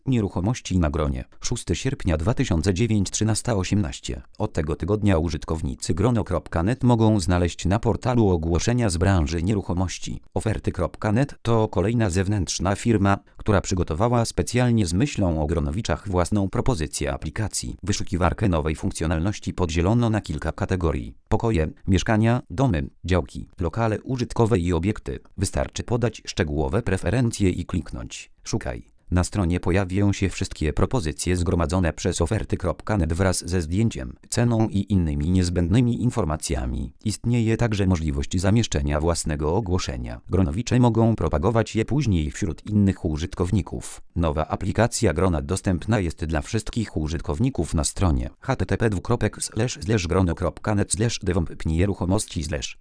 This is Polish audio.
Nieruchomości na gronie. 6 sierpnia 2009 13:18. Od tego tygodnia użytkownicy grono.net mogą znaleźć na portalu ogłoszenia z branży nieruchomości. Oferty.net to kolejna zewnętrzna firma, która przygotowała specjalnie z myślą o gronowiczach własną propozycję aplikacji. Wyszukiwarkę nowej funkcjonalności podzielono na kilka kategorii: pokoje, mieszkania, domy, działki, lokale użytkowe i obiekty. Wystarczy podać szczegółowe preferencje i kliknąć Szukaj. Na stronie pojawią się wszystkie propozycje zgromadzone przez oferty.net wraz ze zdjęciem, ceną i innymi niezbędnymi informacjami. Istnieje także możliwość zamieszczenia własnego ogłoszenia. Gronowicze mogą propagować je później wśród innych użytkowników. Nowa aplikacja Grona dostępna jest dla wszystkich użytkowników na stronie http://grono.net/development nieruchomości/